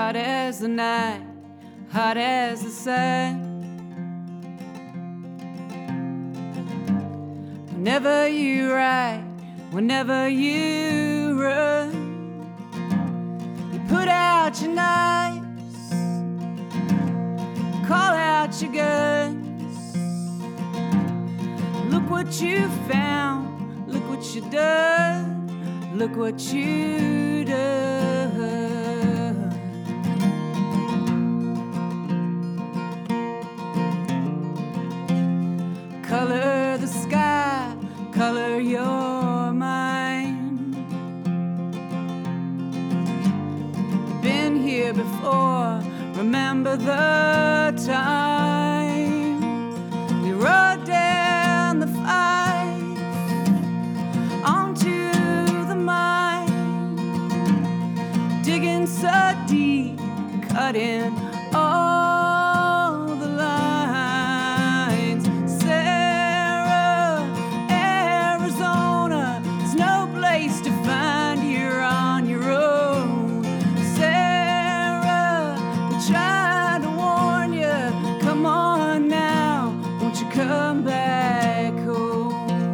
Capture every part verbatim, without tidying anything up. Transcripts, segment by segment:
hot as the night, hot as the sun. Whenever you ride, whenever you run, you put out your knives, call out your guns. Look what you found, look what you done, look what you done. Color the sky, color your mind. Been here before, remember the time we rode down the five onto the mine, digging so deep, cutting all the lines. Sarah, Arizona, there's no place to find you on your own. Sarah, we're trying to warn you, come on now, won't you come back home?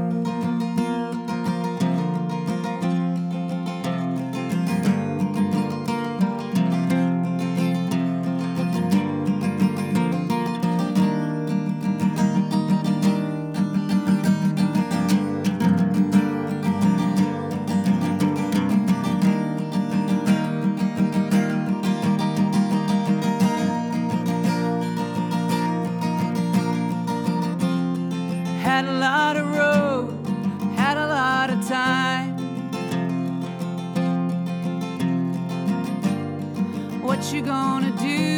Had a lot of road, had a lot of time. What you gonna do